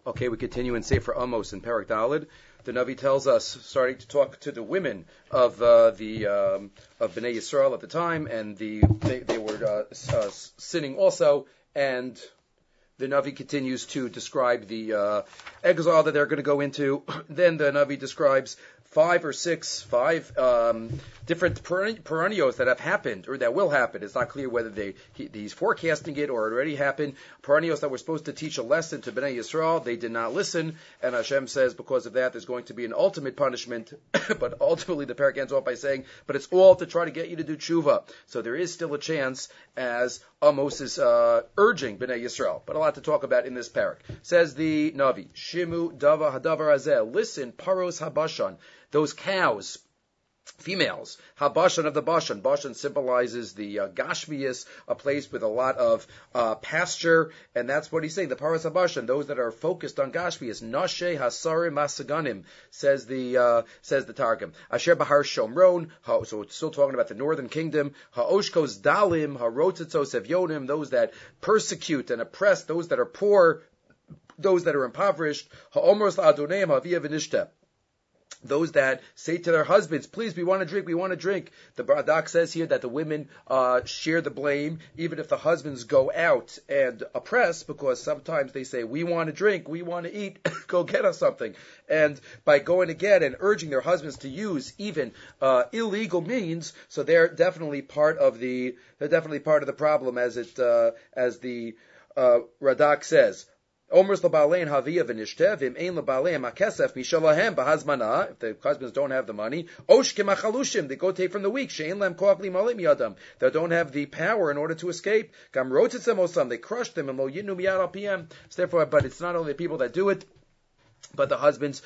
Okay, we continue in Sefer Amos in Perek Daled. The Navi tells us, starting to talk to the women of of Bnei Yisrael at the time, and they were sinning also, and the Navi continues to describe the exile that they're going to go into. Then the Navi describes five different perennials that have happened or that will happen. It's not clear whether he's forecasting it or it already happened. Perennials that were supposed to teach a lesson to Bnei Yisrael, they did not listen, and Hashem says because of that there's going to be an ultimate punishment. But ultimately the parak ends off by saying, but it's all to try to get you to do tshuva. So there is still a chance, as Amos is urging Bnei Yisrael. But a lot to talk about in this parak. Says the Navi, Shimu dava hadavar hazeh, listen, paros habashan, those cows, females, habashan of the Bashan. Bashan symbolizes the Gashmias, a place with a lot of pasture, and that's what he's saying. The paras habashan, those that are focused on Gashmias. Nashe hasarim masaganim, says the Targum. Asher bahar shomron, so it's still talking about the northern kingdom. Haoshkos dalim, harotitzos evyonim, those that persecute and oppress, those that are poor, those that are impoverished. Haomros la'adoneim haviyah v'nishteh, those that say to their husbands, please, we want to drink, we want to drink. The Radak says here that the women share the blame, even if the husbands go out and oppress, because sometimes they say, we want to drink, we want to eat, go get us something. And by going to get and urging their husbands to use even illegal means, so they're definitely part of the problem, as the Radak says. Omers l'balein haviyah v'nishteh v'im ein l'balein hakesef mishalahem b'hazmana. If the husbands don't have the money, oshkim achalushim, they go take from the weak. She'ein lem koach limalei miyadam, they don't have the power in order to escape. Gam rotitzem osam, they crush them and lo yinu miyad al piem. So therefore, but it's not only the people that do it, but the husbands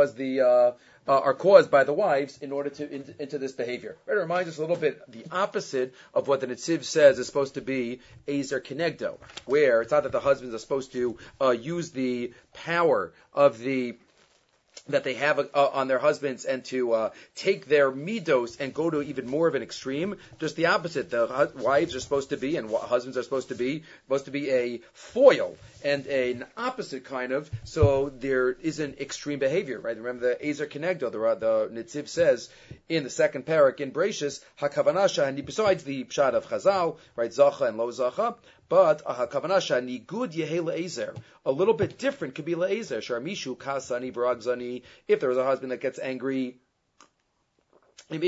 are caused by the wives in order to into this behavior. It reminds us a little bit the opposite of what the Netziv says is supposed to be Ezer Kenegdo, where it's not that the husbands are supposed to use the power of that they have on their husbands and to take their midos and go to even more of an extreme. Just the opposite. The wives are supposed to be, and husbands are supposed to be a foil and an opposite kind of, so there isn't extreme behavior, right? Remember the Ezer Kenegdo, the Netziv says in the second parak in Breishis, HaKavanasha, and besides the pshat of Chazal, right, Zacha and Lo Zacha, but HaKavanasha, Nigud Yehe Le'ezer, a little bit different could be Le'ezer, Sharmishu, Kasani, Baragzani, if there was a husband that gets angry, if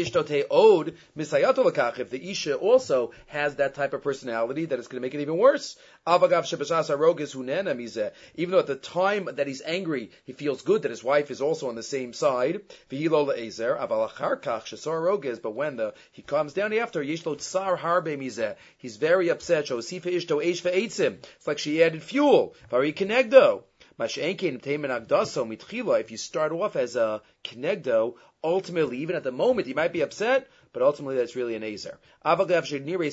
the Isha also has that type of personality, that it's going to make it even worse. Even though at the time that he's angry, he feels good that his wife is also on the same side. But when he calms down after, he's very upset. It's like she added fuel. If you start off as a Kenegdo, ultimately, even at the moment, he might be upset, but ultimately that's really an Ezer. It's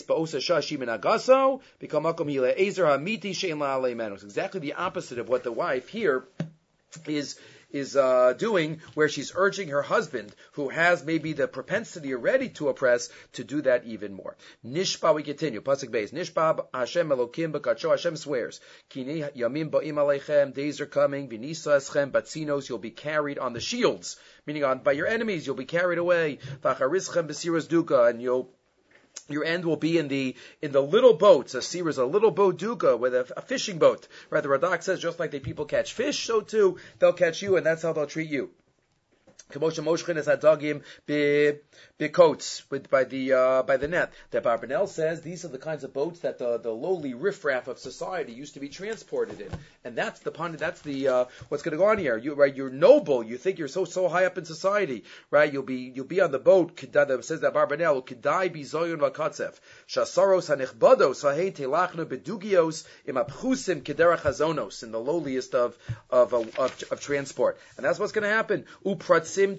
exactly the opposite of what the wife here is doing, where she's urging her husband, who has maybe the propensity already to oppress, to do that even more. Nishba, we continue. Pasuk Beis. Nishba Hashem Elokim b'kadsho. Hashem swears. Kini yamim ba'im aleichem. Days are coming. V'nisa eschem batzinos. You'll be carried on the shields, meaning by your enemies. You'll be carried away. V'acharischem b'siras duka, and your end will be in the little boats. A seer is a little boat duga with a fishing boat. Right? The Radak says just like the people catch fish, so too they'll catch you, and that's how they'll treat you. Kamosha Moshchin is hadagim coats by the net. The Barbanel says these are the kinds of boats that the lowly riffraff of society used to be transported in, and that's what's going to go on here. You're noble. You think you're so high up in society, right? You'll be on the boat. Says that Barbanel kedai bizoyon v'katzef shasaros hanichbados hahein telachnu bedugios imapchusim kederach hazonos, in the lowliest of transport, and that's what's going to happen. And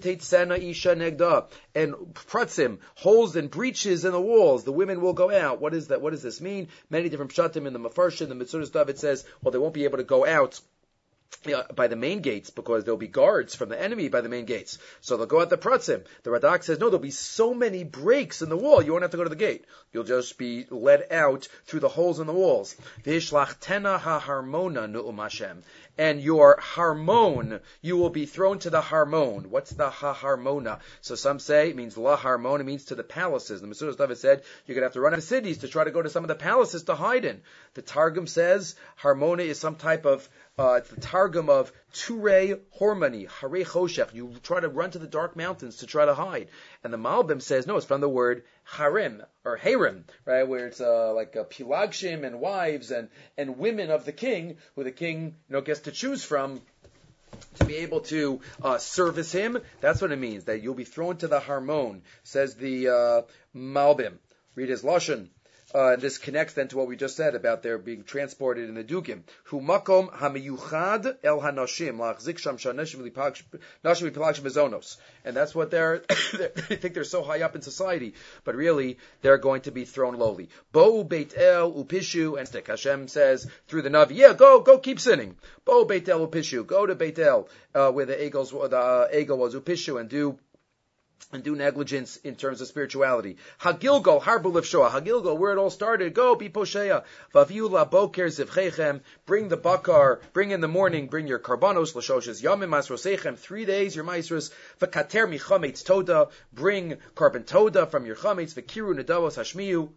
pratzim, holes and breaches in the walls, the women will go out. What is that? What does this mean? Many different pshatim in the Mefarshim, the Mitzvah stuff, it says, well, they won't be able to go out by the main gates, because there'll be guards from the enemy by the main gates. So they'll go at the pratzim. The Radak says, no, there'll be so many breaks in the wall, you won't have to go to the gate. You'll just be let out through the holes in the walls. and your harmon, you will be thrown to the harmon. What's the harmona? So some say it means la harmon, it means to the palaces. The Mesudas David said you're going to have to run out of cities to try to go to some of the palaces to hide in. The Targum says harmona is some type of it's the Targum of Turei Hormani, Hare Choshech. You try to run to the dark mountains to try to hide. And the Malbim says, no, it's from the word harem, or harem, right, where it's like pilagshim and wives and women of the king, who the king gets to choose from to be able to service him. That's what it means, that you'll be thrown to the harmon, says the Malbim. Read his Lashon. This connects then to what we just said about their being transported in the Dukim. Hu makom hamiyuchad el hanashim lachzik sham shanashim v'pilagshim bezonos. And that's what they think they're so high up in society, but really they're going to be thrown lowly. Bo Beit El upishu, and Hashem says through the Navi, go keep sinning. Bo Beit El upishu, go to Beit El where the eagle was upishu, and do negligence in terms of spirituality. Hagilgal, Harbu Lifshoa. Hagilgal, where it all started. Go, be Poshea. Vaviula Boker Zivchechem. Bring the bakar. Bring in the morning. Bring your karbanos. Lashoshes Yamim Masrosechem. 3 days, your maestros. Vakater Michametz Toda. Bring carbon Toda from your chametz. Vakiru Nedavos Hashmiyu.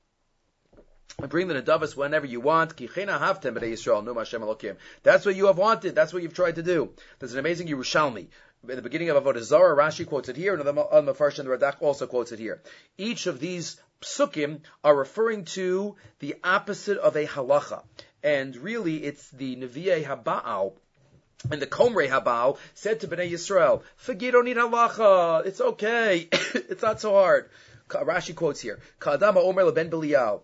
Bring the Nedavos whenever you want. Kichena Havtem B'nei Yisrael. Num Hashem Elokim. That's what you have wanted. That's what you've tried to do. There's an amazing Yerushalmi. In the beginning of Avodah Zarah, Rashi quotes it here, and the Mefarsh and the Radak also quotes it here. Each of these psukim are referring to the opposite of a halacha. And really, it's the Nevi'ei Haba'al and the Komrei Haba'al said to Bnei Yisrael, forget, you don't need halacha, it's okay, it's not so hard. Rashi quotes here, Ka'adama Omer LeBen Belial,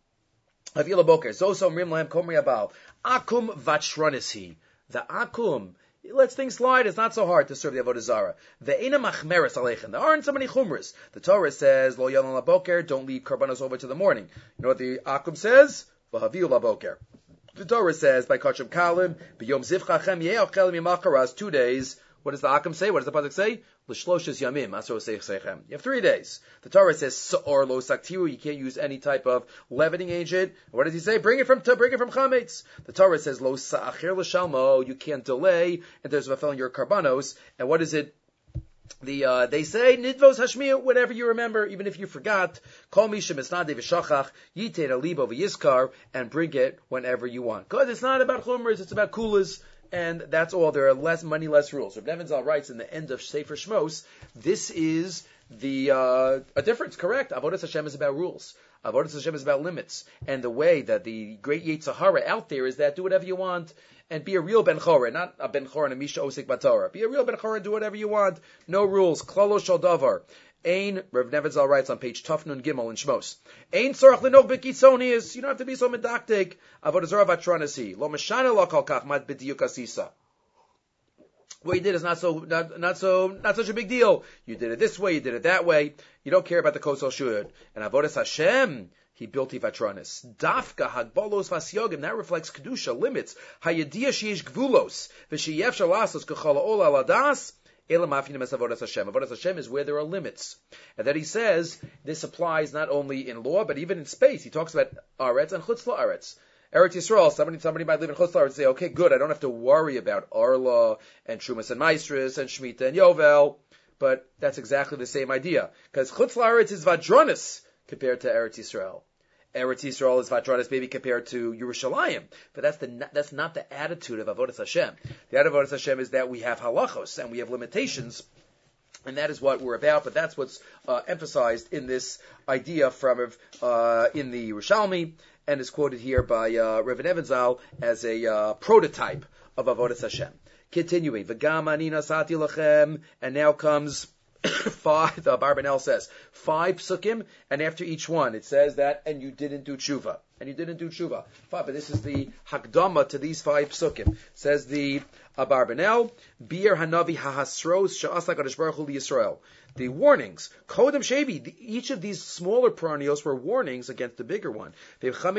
Havila Boker, Zos Omrim Lahem Komrei Haba'al, Akum Vachronisi, the Akum, lets things slide. It's not so hard to serve the Avodah Zarah. Ve'ena machmeres aleichem. There aren't so many chumras. The Torah says, Lo yalon laboker, don't leave karbanos over to the morning. You know what the Akum says? V'haviu laboker. The Torah says, by kachim kalim, b'yom zivchachem ye'ochelim yimakaras, 2 days. What does the Akum say? What does the pasuk say? L'shloshes yamim, asro seichem. You have 3 days. The Torah says, Sa'or lo saktiru, you can't use any type of leavening agent. What does he say? Bring it from chametz. The Torah says, lo sa'achir l'shalmo, you can't delay, and there's fulfilling your karbanos. And what is it? They say, nidvos hashmiya, whatever you remember, even if you forgot, call me shemisnadei v'shachach, yited alibo v'yiskar, and bring it whenever you want. Because it's not about chumras, it's about kulas. And that's all. There are less rules. Reb Nebenzahl writes in the end of Sefer Shmos, this is a difference, correct? Avodas Hashem is about rules. Avodas Hashem is about limits. And the way that the great Yetzer Hara out there is that do whatever you want and be a real Ben Chora, not a Ben Chora and a Misha Osik Batorah. Be a real Ben Chora and do whatever you want. No rules. Klalo Shal Davar. Ein, Rav Nebenzahl writes on page Tufnun Gimel in Shmos. Ein tzorach lenog b'kitzonius. You don't have to be so medactic. Avodah Zarah vatronasi. Lo meshana lo kol kach mat b'diyuk asisa. What you did is not such a big deal. You did it this way, you did it that way. You don't care about the kosel shud. And Avodas Hashem, he built Ivatronis. Dafka hagbolos vasyogim. That reflects kedusha, limits. Hayediyah sheish gvulos v'sheyef shalasos k'chol ha'ol aladas. Avodas Hashem. Avodas Hashem is where there are limits. And then he says, this applies not only in law, but even in space. He talks about Aretz and Chutz La'aretz. Eretz Yisrael, somebody might live in Chutz La'aretz and say, okay, good, I don't have to worry about Arla and Shumas and Maestris and Shemitah and Yovel. But that's exactly the same idea. Because Chutz La'aretz is Vadronis compared to Eretz Yisrael. Eretz Yisrael is Vatronis maybe compared to Yerushalayim, but that's not the attitude of Avodas Hashem. The attitude of Avodas Hashem is that we have halachos and we have limitations, and that is what we're about. But that's what's emphasized in this idea from in the Yerushalmi, and is quoted here by Rav Nebenzahl as a prototype of Avodas Hashem. Continuing, V'gam ani nasati lachem, and now comes 5, the Barbanel says, 5 psukim, and after each one it says that, and you didn't do tshuva. But this is the hakdama to these 5 psukim. Says the Barbanel, Bir Hanavi Hahasros Sha'asa Kadosh Baruch Hu Yisrael. The warnings, Kodem Shevi, each of these smaller perennials were warnings against the bigger one. You didn't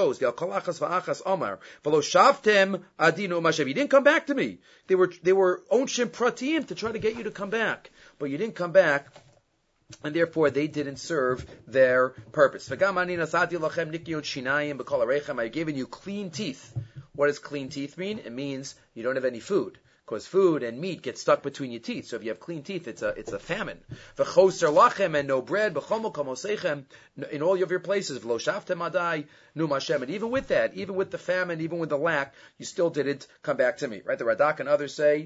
come back to me. They were onshim pratim to try to get you to come back. But you didn't come back, and therefore they didn't serve their purpose. I've given you clean teeth. What does clean teeth mean? It means you don't have any food. Because food and meat get stuck between your teeth. So if you have clean teeth, it's a famine. V'choser lachem, and no bread. B'chomo kamosechem, in all of your places. V'lo shaftem adai num Hashem. And even with that, even with the famine, even with the lack, you still didn't come back to me. Right? The Radak and others say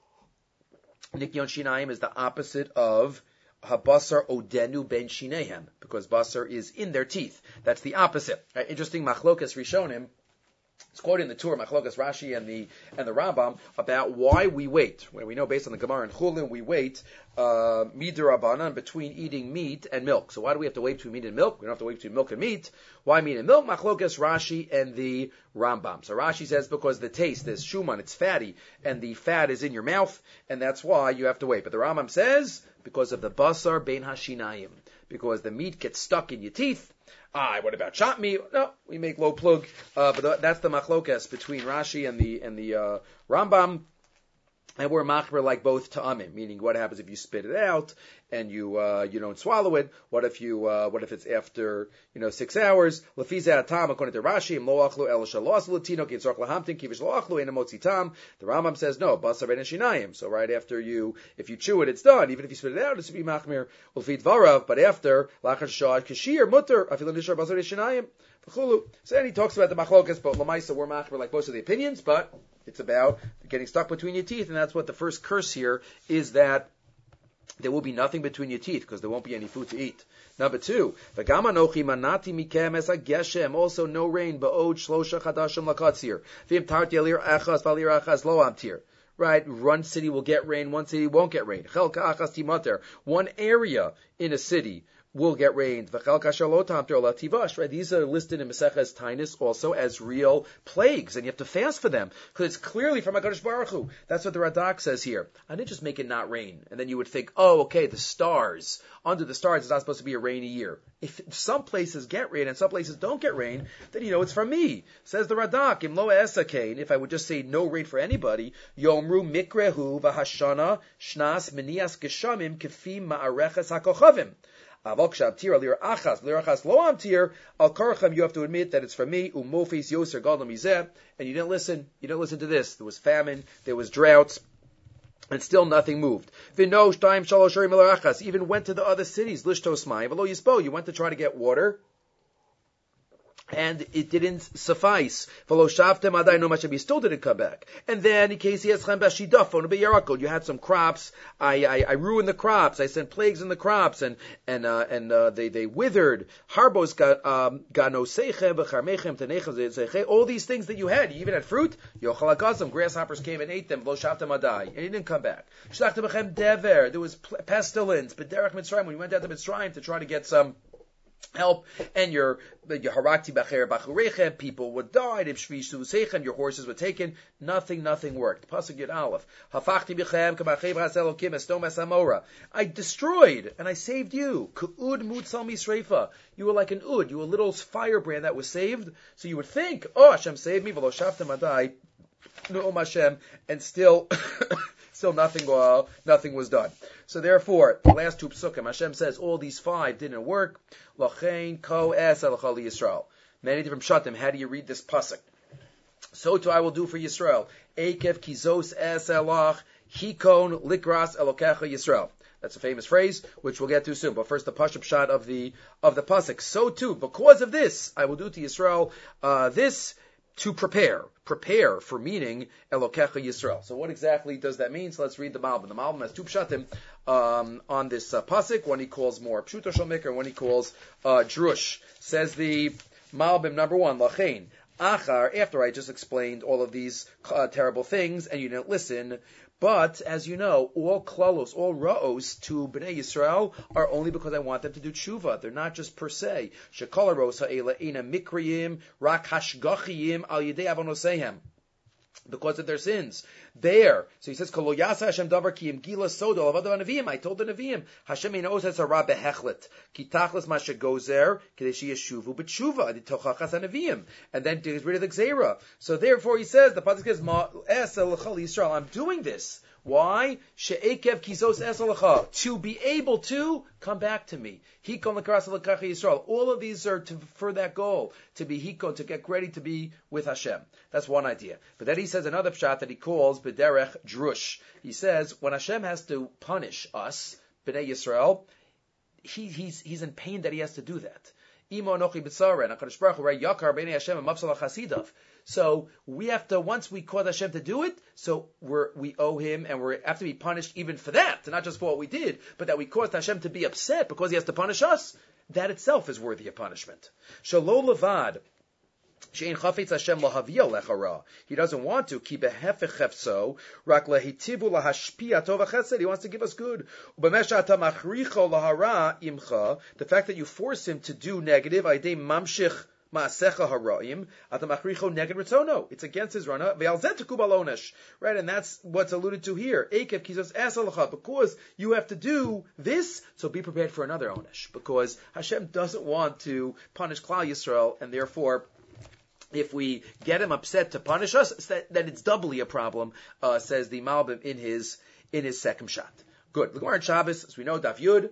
Nikyon Shinayim is the opposite of Habasar Odenu Ben Shinehem, because basar is in their teeth. That's the opposite. Right? Interesting Machlokas Rishonim. It's quoted in the Tur, Machlokas Rashi and the Rambam, about why we wait. When we know based on the Gemara and Chulin, we wait midirabanan between eating meat and milk. So why do we have to wait between meat and milk? We don't have to wait between milk and meat. Why meat and milk? Machlokas Rashi and the Rambam. So Rashi says because the taste, there's shuman, it's fatty, and the fat is in your mouth, and that's why you have to wait. But the Rambam says because of the basar bein hashinayim, because the meat gets stuck in your teeth. What about chopped meat? No, we make low plug. But that's the machlokas between Rashi and the Rambam. And we're machmer like both ta'amim, meaning what happens if you spit it out and you don't swallow it? What if it's after 6 hours? Lefizah tam according to Rashi, lo achlu el shalos latino kitzorch lahamtin kivish lo achlu ena motzi tam. The Rambam says no, basar ben shinayim. So right after if you chew it, it's done. Even if you spit it out, it should be machmer ulfit varav. But after lachar shad kashir mutter afilu nishar basar shinayim. So then he talks about the machlokas, but lamaisa we're machmer like most of the opinions, but it's about getting stuck between your teeth, and that's what the first curse here is, that there will be nothing between your teeth because there won't be any food to eat. Number 2, v'gam anochi manati mikem es hageshem, also no rain, ba'od shlosha chadashim lakatzir, v'im tarti alir achas v'alir achas lo amtir. Right, one city will get rain, one city won't get rain. Chelka achas timater, one area in a city will get rained. Right? These are listed in Maseches Tainus also as real plagues, and you have to fast for them because it's clearly from HaKadosh Baruch Hu. That's what the Radak says here. I didn't just make it not rain, and then you would think, okay, the stars. Under the stars, it's not supposed to be a rainy year. If some places get rain and some places don't get rain, then it's from me. Says the Radak, Im lo esakain, if I would just say no rain for anybody, Yomru mikrehu v'hashana shnas menias geshamim kefim ma'areches hakochavim. You have to admit that it's from me, and you didn't listen. You didn't listen to this. There was famine, there was droughts, and still nothing moved. Even went to the other cities. You went to try to get water, and it didn't suffice. You still didn't come back. And then, in case you had some crops, I ruined the crops. I sent plagues in the crops, and they withered. Harbos all these things that you had. You even had fruit. Grasshoppers came and ate them. And you didn't come back. There was pestilence. But Derech Mitzrayim, when you went out to Mitzrayim to try to get some help, and your harakti bacher bachurechem, people would die, your horses were taken, nothing worked. Pasuk Yud Aleph, hafachti bichem k'machev haselokim estom esamora, I destroyed and I saved you, k'ud mutzal misreifa, you were like an ud, you were a little firebrand that was saved, so you would think, Hashem saved me, v'lo shavtem adai, no Hashem, and still nothing was done. So therefore, the last 2 psukim, Hashem says all these 5 didn't work. Lachein ko es elachal Yisrael. Many different shatim. How do you read this pasuk? So too I will do for Yisrael. Ekev kizos es elach hikon likras elokecha Yisrael. That's a famous phrase, which we'll get to soon. But first, the pashup shot of the pasuk. So too, because of this, I will do to Yisrael this to prepare for meaning Elokecha Yisrael. So what exactly does that mean? So let's read the Malbim. The Malbim has 2 pshatim on this pasuk. One he calls more Pshuto Shomikar, and one he calls Drush. Says the Malbim, number 1, Lachein. Achar, after I just explained all of these terrible things, and you didn't listen, but, as you know, all klalos, all ra'os to Bnei Yisrael are only because I want them to do tshuva. They're not just per se. Shekol ha'ros ha'ela ina mikriyim rak hashgachiyim al yedei avonosehem. Because of their sins. There. So he says, Kolo yasa Hashem davar ki im gila sodo avado anavim. I told the Nevi'im, Hashem ina os ha'sara behechlet. Ki tachlis ma shegozer, kedeshi yeshuvu b'tshuva, aditochachas anavim. And then to get rid of the gzera. So therefore he says, the pasuk says, Ma es elachal Yisrael, I'm doing this. Why? She'ekev kizos esalacha. To be able to come back to me. Hikon l'karas l'kacha Yisrael. All of these are for that goal. To be hikon, to get ready to be with Hashem. That's one idea. But then he says another pshat that he calls b'derech drush. He says, when Hashem has to punish us, B'nai Yisrael, he's in pain that he has to do that. So we have to, once we cause Hashem to do it, so we owe him, and we have to be punished even for that, not just for what we did, but that we caused Hashem to be upset because he has to punish us. That itself is worthy of punishment. Shelo levad. He doesn't want to keep a hefechefso, rak lehitivu lahashpia tova chesed. He wants to give us good. The fact that you force him to do negative, aydei mamshich ma'asecha haraim, atamachricho neged ritzono. It's against his rana. Ve'alzetuku balonesh. Right, and that's what's alluded to here. Ekev kizos esalacha. Because you have to do this, so be prepared for another onesh. Because Hashem doesn't want to punish Klal Yisrael, and therefore, if we get him upset to punish us, then it's doubly a problem, says the Malbim in his second shot. Good. The Gemara in Shabbos, as we know, Daf Yud,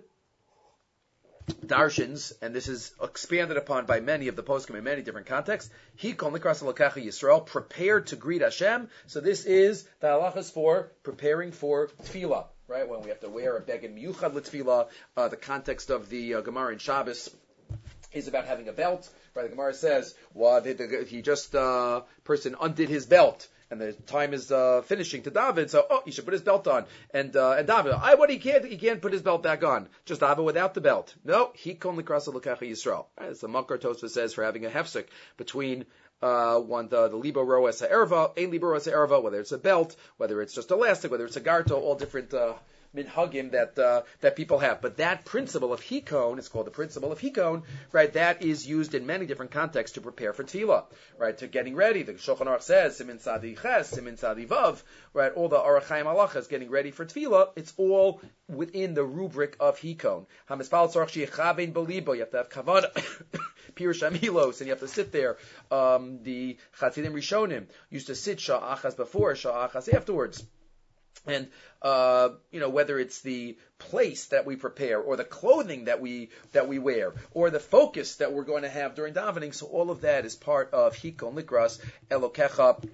Darshins, and this is expanded upon by many of the poskim in many different contexts. He kol nikras l'kacha Yisrael, prepared to greet Hashem. So this is the halachas for preparing for tefillah, right? When we have to wear a beged miyuchad l'tefillah. The context of the Gemara in Shabbos is about having a belt. Right, the Gemara says, he just person undid his belt, and the time is finishing to David, so he should put his belt on. And David, he can't put his belt back on. Just David without the belt. No, he kon l'krasa l'kacha Yisrael. Right, it's the Makar Tosfos says for having a hefsek between the libo roas ha'erva, ein libo roas ha'erva, whether it's a belt, whether it's just elastic, whether it's a garto, all different minhagim that people have. But that principle of hikon, it's called the principle of hikon, right? That is used in many different contexts to prepare for tefillah, right? To getting ready. The Shulchan Aruch says, Simin Tzadi Ches, Simin Tzadi Vav, right? All the Aruch Chaim halachas getting ready for tefillah, it's all within the rubric of hikon. Hamispal tzarach sheyechavein belibo, you have to have kavanah, pirush amilos, and you have to sit there. The Chasidim Rishonim used to sit shah achas before, shah achas afterwards. And, whether it's the place that we prepare, or the clothing that we wear, or the focus that we're going to have during davening, so all of that is part of Hikon Likras Elokecha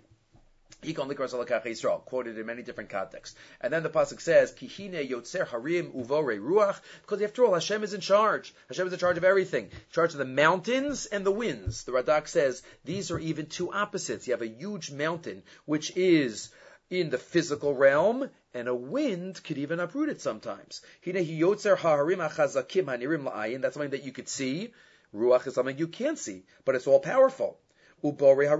Yisrael, quoted in many different contexts. And then the pasuk says, Kihine Yotzer Harim Uvore Ruach, because after all, Hashem is in charge. Hashem is in charge of everything. In charge of the mountains and the winds. The Radak says, these are even two opposites. You have a huge mountain, which is in the physical realm, and a wind could even uproot it sometimes. That's something that you could see. Ruach is something you can't see, but it's all powerful. Sometimes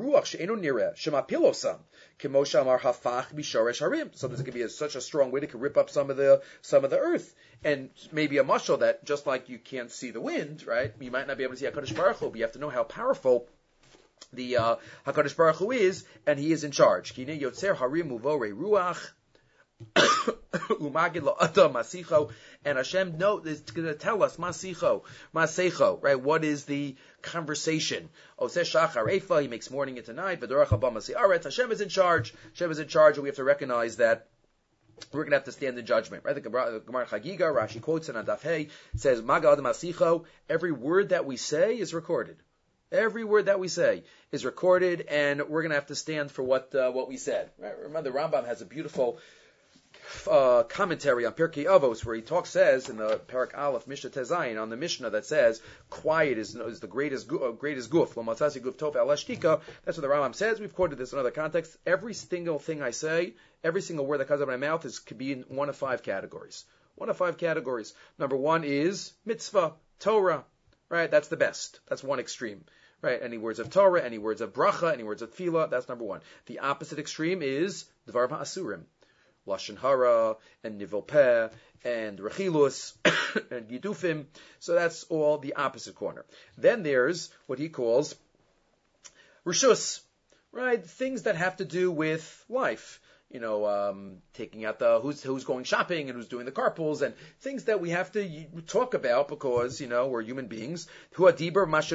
it can be such a strong wind, it can rip up some of the earth. And maybe a mashal that just like you can't see the wind, right? You might not be able to see HaKadosh Baruch Hu, but you have to know how powerful the HaKadosh Baruch Hu is, and he is in charge. Kine yotzer harim uvore ruach umagid lo adam masicho, and Hashem is going to tell us masecho, right? What is the conversation? Oseh shachar eifa, he makes morning into night. V'dorach haba masiaretz. Hashem is in charge. Hashem is in charge, and we have to recognize that we're going to have to stand in judgment, right? The Gemara Chagiga, Rashi quotes in Adaf Hey, says, Maga Adam Asicho, every word that we say is recorded. Every word that we say is recorded, and we're going to have to stand for what we said. Right? Remember, the Rambam has a beautiful commentary on Pirkei Avos, where he says in the Parak Aleph Mishnah Tezayin on the Mishnah that says quiet is the greatest guf. Lo matzasi guf tov al shtika. That's what the Rambam says. We've quoted this in other contexts. Every single thing I say, every single word that comes out of my mouth could be in one of five categories. One of five categories. Number one is mitzvah, Torah. Right? That's the best. That's one extreme. Right? Any words of Torah, any words of bracha, any words of tefillah, that's number one. The opposite extreme is Dvar Ha'asurim. Lashon Hara, and Nivul Peh, and Rechilus, and Yidufim. So that's all the opposite corner. Then there's what he calls Rishus. Right? Things that have to do with life. taking out who's going shopping and who's doing the carpools and things that we have to talk about because, we're human beings. Business,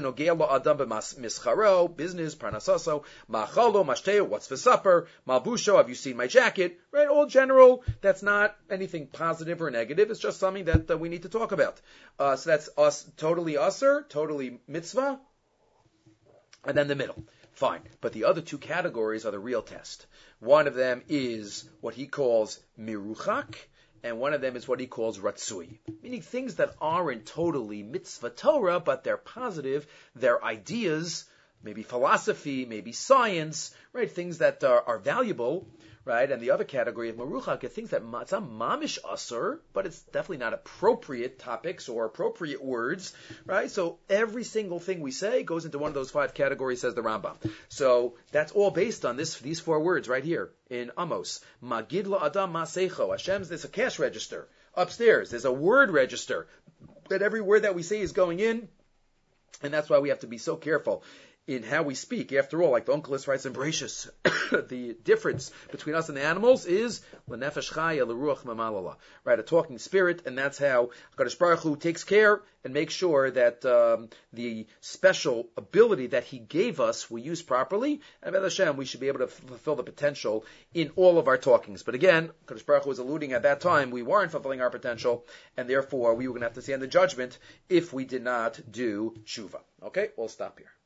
parnasaso, machalo, mashteo, what's for supper, malbusho, have you seen my jacket, right? All general, that's not anything positive or negative, it's just something that we need to talk about. So that's us, totally usser, totally mitzvah, and then the middle. Fine. But the other two categories are the real test. One of them is what he calls miruchak, and one of them is what he calls ratzui, meaning things that aren't totally mitzvah Torah, but they're positive, they're ideas, maybe philosophy, maybe science, right? Things that are valuable, right? And the other category of maruchak are things that it's not mamish asur, but it's definitely not appropriate topics or appropriate words, right? So every single thing we say goes into one of those 5 categories, says the Rambam. So that's all based on these 4 words right here in Amos. Magid la adam masecho. Hashem's, there's a cash register upstairs. There's a word register that every word that we say is going in, and that's why we have to be so careful in how we speak. After all, like the Onkelos writes in Bereshis, the difference between us and the animals is l'nefesh chaya l'ruach mamalala, right? A talking spirit, and that's how HaKadosh Baruch Hu takes care and makes sure that the special ability that He gave us we use properly, and B'ez Hashem we should be able to fulfill the potential in all of our talkings. But again, HaKadosh Baruch Hu was alluding at that time we weren't fulfilling our potential, and therefore we were going to have to stand the judgment if we did not do tshuva. Okay, we'll stop here.